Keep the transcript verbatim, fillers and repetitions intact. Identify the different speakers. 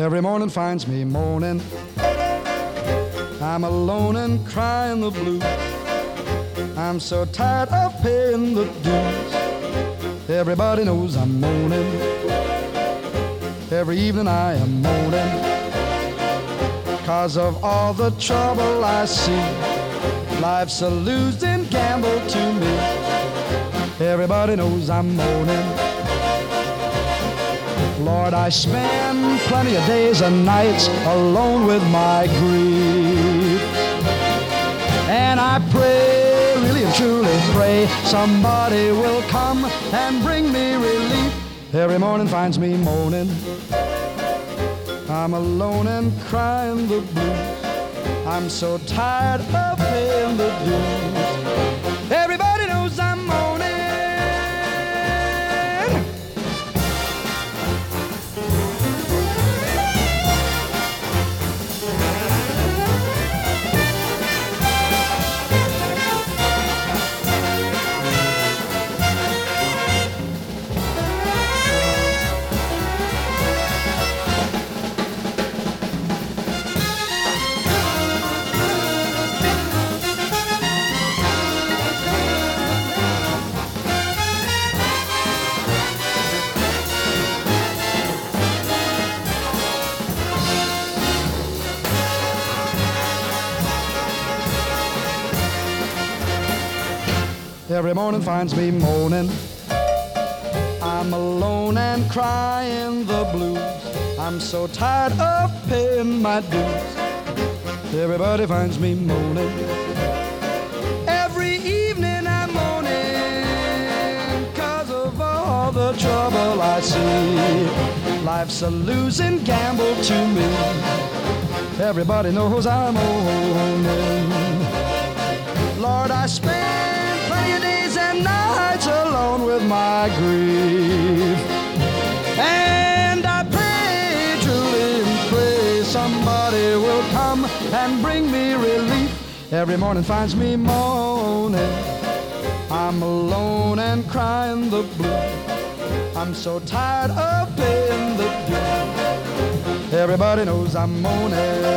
Speaker 1: Every morning finds me moaning. I'm alone and crying the blues. I'm so tired of paying the dues. Everybody knows I'm moaning. Every evening I am moaning, 'cause of all the trouble I see. Life's a losing gamble to me. Everybody knows I'm moaning. Lord, I spend plenty of days and nights alone with my grief. And I pray, really and truly pray, somebody will come and bring me relief. Every morning finds me moaning. I'm alone and crying the blues. I'm so tired of paying the dues. Everybody knows I'm moaning. Every morning finds me moaning. I'm alone and crying the blues. I'm so tired of paying my dues. Everybody finds me moaning. Every evening I'm moaning, 'cause of all the trouble I see. Life's a losing gamble to me. Everybody knows I'm moaning. Lord, I spend and nights alone with my grief. And I pray, truly pray, somebody will come and bring me relief. Every morning finds me moaning. I'm alone and crying the blues. I'm so tired of paying the dues. Everybody knows I'm moaning.